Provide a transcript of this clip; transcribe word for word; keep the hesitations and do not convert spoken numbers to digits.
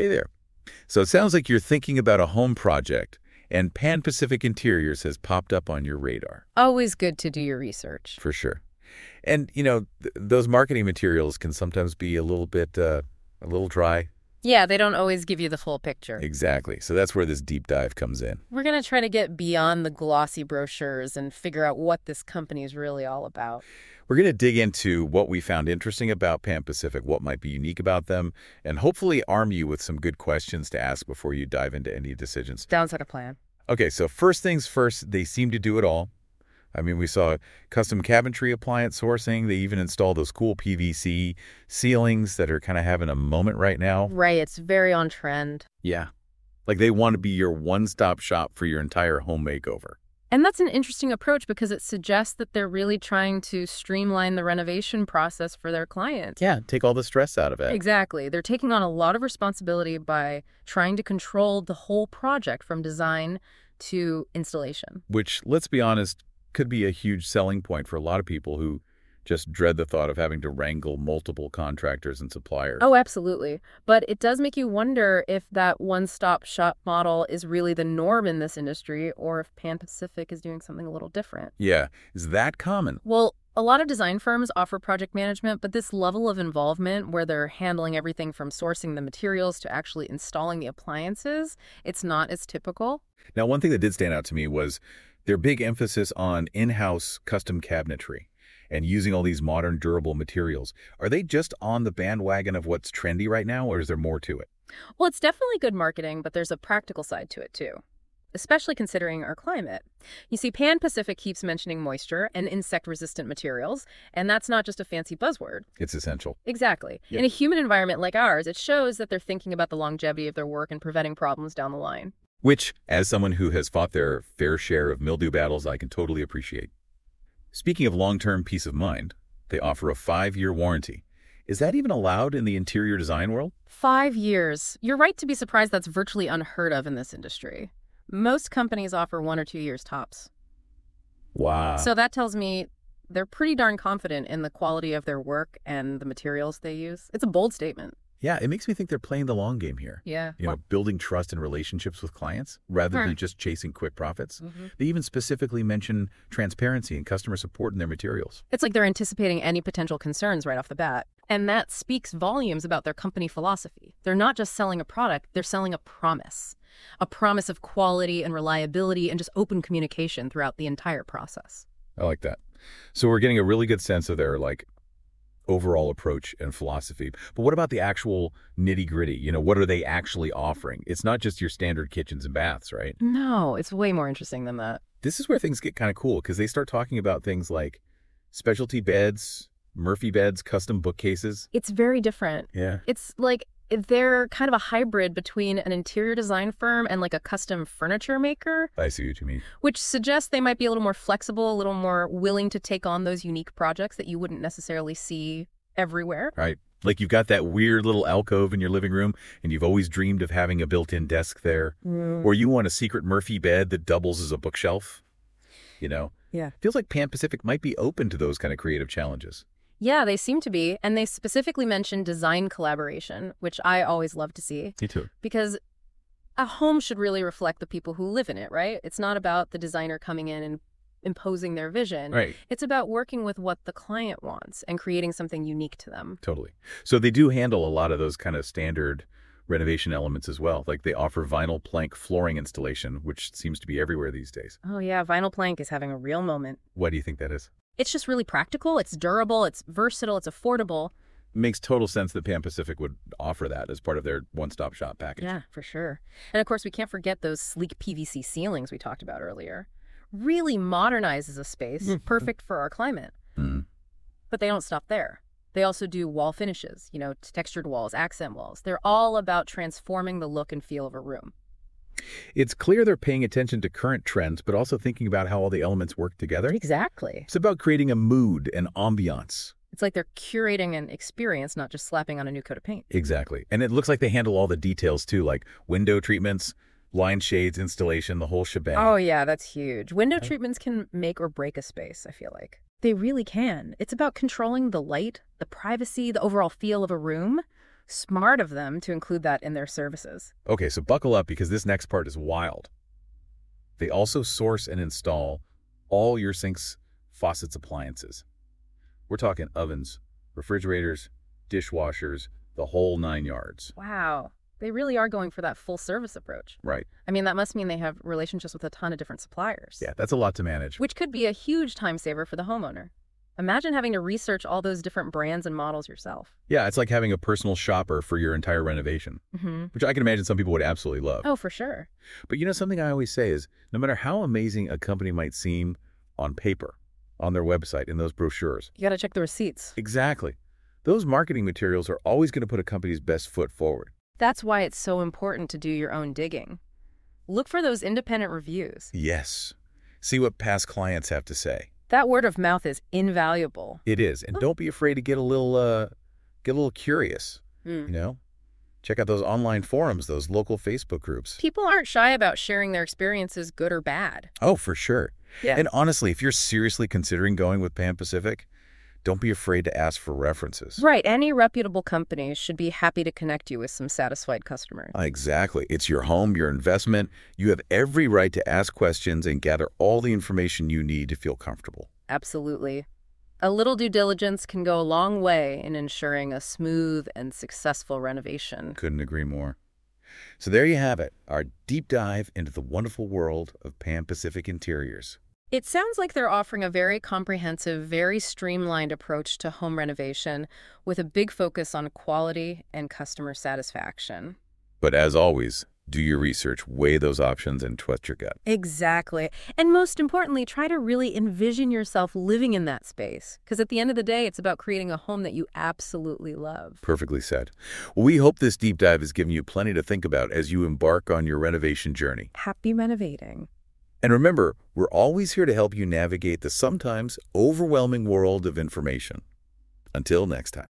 Hey there. So it sounds like you're thinking about a home project, and Pan Pacific Interiors has popped up on your radar. Always good to do your research. For sure. And, you know, th those marketing materials can sometimes be a little bit, uh, a little dry. Yeah, they don't always give you the full picture. Exactly. So that's where this deep dive comes in. We're going to try to get beyond the glossy brochures and figure out what this company is really all about. We're going to dig into what we found interesting about Pan Pacific, what might be unique about them, and hopefully arm you with some good questions to ask before you dive into any decisions. Sounds like a plan. Okay, so first things first, they seem to do it all. I mean, we saw custom cabinetry appliance sourcing. They even installed those cool P V C ceilings that are kind of having a moment right now. Right, it's very on trend. Yeah. Like they want to be your one-stop shop for your entire home makeover. And that's an interesting approach because it suggests that they're really trying to streamline the renovation process for their clients. Yeah, take all the stress out of it. Exactly. They're taking on a lot of responsibility by trying to control the whole project from design to installation. Which, let's be honest, could be a huge selling point for a lot of people who just dread the thought of having to wrangle multiple contractors and suppliers. Oh, absolutely. But it does make you wonder if that one-stop shop model is really the norm in this industry or if Pan Pacific is doing something a little different. Yeah. Is that common? Well, a lot of design firms offer project management, but this level of involvement where they're handling everything from sourcing the materials to actually installing the appliances, it's not as typical. Now, one thing that did stand out to me was their big emphasis on in-house custom cabinetry and using all these modern durable materials. Are they just on the bandwagon of what's trendy right now, or is there more to it? Well, it's definitely good marketing, but there's a practical side to it too, especially considering our climate. You see, Pan Pacific keeps mentioning moisture and insect-resistant materials, and that's not just a fancy buzzword. It's essential. Exactly. Yep. In a humid environment like ours, it shows that they're thinking about the longevity of their work and preventing problems down the line. Which, as someone who has fought their fair share of mildew battles, I can totally appreciate. Speaking of long-term peace of mind, they offer a five-year warranty. Is that even allowed in the interior design world? Five years. You're right to be surprised that's virtually unheard of in this industry. Most companies offer one or two years tops. Wow. So that tells me they're pretty darn confident in the quality of their work and the materials they use. It's a bold statement. Yeah, it makes me think they're playing the long game here. Yeah. You know, building trust and relationships with clients rather Sure. than just chasing quick profits. Mm-hmm. They even specifically mention transparency and customer support in their materials. It's like they're anticipating any potential concerns right off the bat. And that speaks volumes about their company philosophy. They're not just selling a product, they're selling a promise. A promise of quality and reliability and just open communication throughout the entire process. I like that. So we're getting a really good sense of their, like, overall approach and philosophy. But what about the actual nitty-gritty? You know, what are they actually offering? It's not just your standard kitchens and baths, right? No, it's way more interesting than that. This is where things get kind of cool because they start talking about things like specialty beds, Murphy beds, custom bookcases. It's very different. Yeah. It's like they're kind of a hybrid between an interior design firm and like a custom furniture maker, I see what you mean. which suggests they might be a little more flexible, a little more willing to take on those unique projects that you wouldn't necessarily see everywhere. Right. Like you've got that weird little alcove in your living room and you've always dreamed of having a built-in desk there. Mm. Or you want a secret Murphy bed that doubles as a bookshelf. You know? Yeah. Feels like Pan Pacific might be open to those kind of creative challenges. Yeah, they seem to be. And they specifically mentioned design collaboration, which I always love to see. Me too. Because a home should really reflect the people who live in it, right? It's not about the designer coming in and imposing their vision. Right. It's about working with what the client wants and creating something unique to them. Totally. So they do handle a lot of those kind of standard renovation elements as well. Like they offer vinyl plank flooring installation, which seems to be everywhere these days. Oh yeah, vinyl plank is having a real moment. Why do you think that is? It's just really practical, it's durable, it's versatile, it's affordable. Makes total sense that Pan Pacific would offer that as part of their one-stop shop package. Yeah, for sure. And of course, we can't forget those sleek P V C ceilings we talked about earlier. Really modernizes a space, perfect for our climate. Mm. But they don't stop there. They also do wall finishes, you know, textured walls, accent walls. They're all about transforming the look and feel of a room. It's clear they're paying attention to current trends, but also thinking about how all the elements work together. Exactly. It's about creating a mood and ambiance. It's like they're curating an experience, not just slapping on a new coat of paint. Exactly. And it looks like they handle all the details too, like window treatments, blind shades installation, the whole shebang. Oh yeah, that's huge. Window treatments can make or break a space, I feel like. They really can. It's about controlling the light, the privacy, the overall feel of a room. Smart of them to include that in their services. Okay, so buckle up because this next part is wild. They also source and install all your sinks, faucets, appliances. We're talking ovens, refrigerators, dishwashers, the whole nine yards. Wow. They really are going for that full service approach. Right. I mean, that must mean they have relationships with a ton of different suppliers. Yeah, that's a lot to manage. Which could be a huge time saver for the homeowner. Imagine having to research all those different brands and models yourself. Yeah, it's like having a personal shopper for your entire renovation, Mm-hmm. which I can imagine some people would absolutely love. Oh, for sure. But you know, something I always say is, no matter how amazing a company might seem on paper, on their website, in those brochures. You got to check the receipts. Exactly. Those marketing materials are always going to put a company's best foot forward. That's why it's so important to do your own digging. Look for those independent reviews. Yes. See what past clients have to say. That word of mouth is invaluable. It is. And don't be afraid to get a little, uh, get a little curious, Mm. you know? Check out those online forums, those local Facebook groups. People aren't shy about sharing their experiences, good or bad. Oh, for sure. Yeah. And honestly, if you're seriously considering going with Pan Pacific, don't be afraid to ask for references. Right. Any reputable company should be happy to connect you with some satisfied customers. Exactly. It's your home, your investment. You have every right to ask questions and gather all the information you need to feel comfortable. Absolutely. A little due diligence can go a long way in ensuring a smooth and successful renovation. Couldn't agree more. So there you have it, our deep dive into the wonderful world of Pan Pacific Interiors. It sounds like they're offering a very comprehensive, very streamlined approach to home renovation with a big focus on quality and customer satisfaction. But as always, do your research, weigh those options, and trust your gut. Exactly. And most importantly, try to really envision yourself living in that space. Because at the end of the day, it's about creating a home that you absolutely love. Perfectly said. Well, we hope this deep dive has given you plenty to think about as you embark on your renovation journey. Happy renovating. And remember, we're always here to help you navigate the sometimes overwhelming world of information. Until next time.